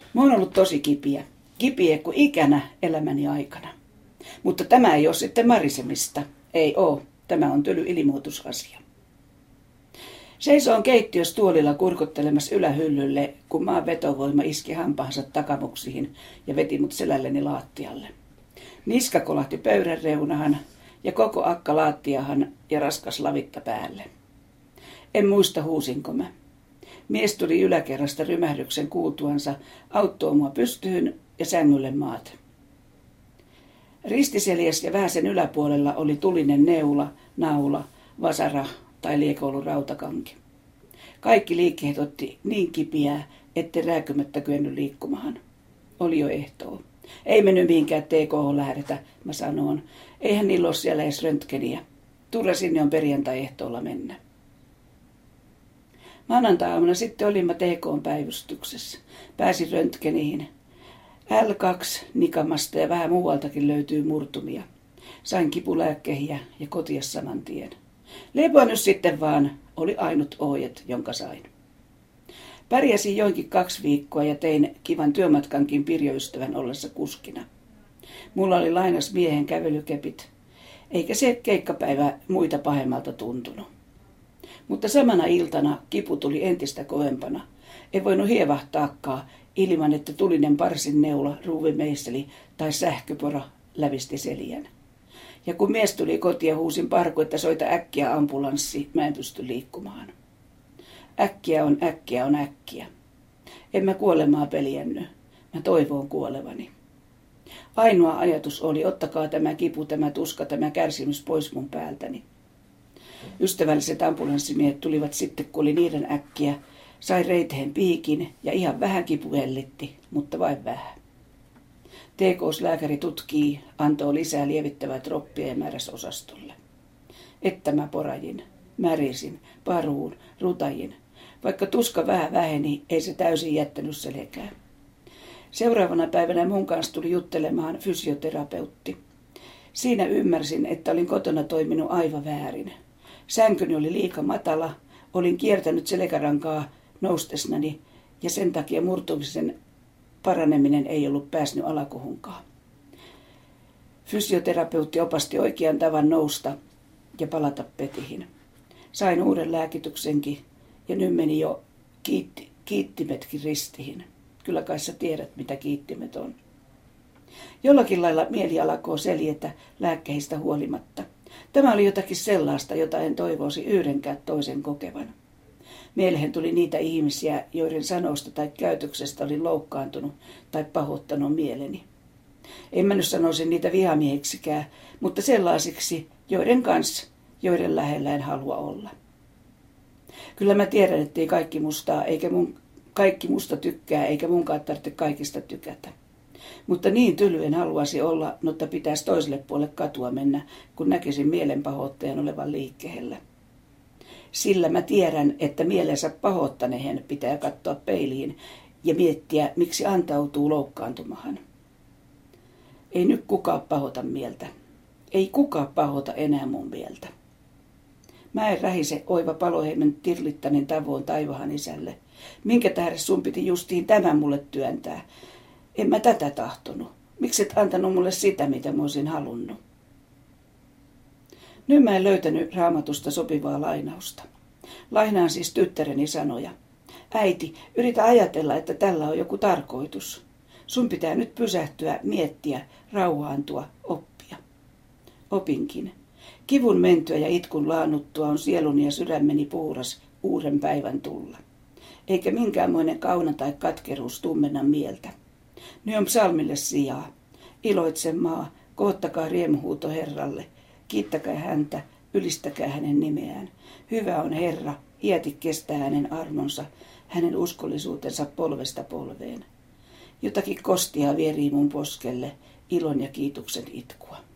Mä oon ollut tosi kipiä. Kipiä kuin ikänä elämäni aikana. Mutta tämä ei ole sitten marisemista. Ei oo. Tämä on tyly ilmoitusasia. Seisoon keittiöstuolilla kurkottelemassa ylähyllylle, kun maan vetovoima iski hampaansa takamuksiin ja veti mut selälleni laattialle. Niska kolahti pöydän reunahan ja koko akka laattiahan ja raskas lavikka päälle. En muista huusinko mä. Mies tuli yläkerrasta rymähdyksen kuultuansa, auttoi mua pystyyn ja sängylle maat. Ristiseljes ja vähän sen yläpuolella oli tulinen neula, naula, vasara tai liekoulu rautakanki. Kaikki liikkeet otti niin kipiää, ettei rääkymättä kyennyt liikkumaan. Oli jo ehtoo. Ei mennyt mihinkään TK:hon lähdetä, mä sanoin. Eihän niillä ole siellä edes röntgeniä. Turra sinne on perjantai-ehtoolla mennä. Maanantai-aamuna sitten olimme TK:n päivystyksessä. Pääsin röntgeniin. L2 nikamasta ja vähän muualtakin löytyy murtumia. Sain kipulääkkeihin ja kotia saman tien. Lepoa nyt sitten vaan, oli ainut ohjet, jonka sain. Pärjäsin joinkin 2 viikkoa ja tein kivan työmatkankin Pirjo-ystävän ollessa kuskina. Mulla oli lainas miehen kävelykepit, eikä se keikkapäivä muita pahemmalta tuntunut. Mutta samana iltana kipu tuli entistä kovempana. En voinut hievahtaakaan ilman, että tulinen parsin neula, ruuvimeisseli tai sähköpora lävisti seljän. Ja kun mies tuli kotiin, huusin Parku, että soita äkkiä ambulanssi, mä en pysty liikkumaan. Äkkiä on äkkiä on äkkiä. En mä kuolemaa peljännyt. Mä toivoin kuolevani. Ainoa ajatus oli, ottakaa tämä kipu, tämä tuska, tämä kärsimys pois mun päältäni. Ystävälliset ambulanssimiehet tulivat sitten, kun oli niiden äkkiä, sai reiteen piikin ja ihan vähän kipu hellitti, mutta vain vähän. TK:s-lääkäri tutkii, antoi lisää lievittävää droppia ja määräsi osastolle. Että mä porajin, märisin, paruun, rutajin. Vaikka tuska vähän väheni, ei se täysin jättänyt selkää. Seuraavana päivänä mun kanssa tuli juttelemaan fysioterapeutti. Siinä ymmärsin, että olin kotona toiminut aivan väärin. Sänkyni oli liika matala, olin kiertänyt selkärankaa noustesnani ja sen takia murtumisen paraneminen ei ollut päässyt alakohunkaan. Fysioterapeutti opasti oikean tavan nousta ja palata petihin. Sain uuden lääkityksenkin ja nyt meni jo kiittimetkin ristiin. Kyllä kai sä tiedät, mitä kiittimet on. Jollakin lailla mieli alkoi seljetä lääkkeistä huolimatta. Tämä oli jotakin sellaista, jota en toivoisi yhdenkään toisen kokevan. Mieleen tuli niitä ihmisiä, joiden sanoista tai käytöksestä olin loukkaantunut tai pahoittanut mieleni. En mä nyt sanoisi niitä vihamiehiksikään, mutta sellaisiksi, joiden kanssa, joiden lähellä en halua olla. Kyllä mä tiedän, ettei kaikki musta tykkää, eikä munkaan tarvitse kaikista tykätä. Mutta niin tyly en haluaisi olla, mutta pitäisi toiselle puolelle katua mennä, kun näkisin mielenpahoittajan olevan liikkeellä. Sillä mä tiedän, että mielensä pahoittaneen pitää katsoa peiliin ja miettiä, miksi antautuu loukkaantumahan. Ei nyt kukaan pahota mieltä. Ei kukaan pahota enää mun mieltä. Mä en rähise oiva Paloheimen tirlittainen tavoin taivahan isälle. Minkä tähden sun piti justiin tämän mulle työntää? En mä tätä tahtonut. Miksi et antanut mulle sitä, mitä mä olisin halunnut? Nyt mä en löytänyt Raamatusta sopivaa lainausta. Lainaan siis tyttäreni sanoja. Äiti, yritä ajatella, että tällä on joku tarkoitus. Sun pitää nyt pysähtyä, miettiä, rauhaantua, oppia. Opinkin. Kivun mentyä ja itkun laannuttua on sieluni ja sydämeni puhdas uuden päivän tulla. Eikä minkäänmoinen kauna tai katkeruus tummenna mieltä. Nyt on psalmille sijaa. Iloitse maa, koottakaa riemuhuuto Herralle. Kiittäkää häntä, ylistäkää hänen nimeään. Hyvä on Herra, iäti kestää hänen armonsa, hänen uskollisuutensa polvesta polveen. Jotakin kostia vierii mun poskelle, ilon ja kiitoksen itkua.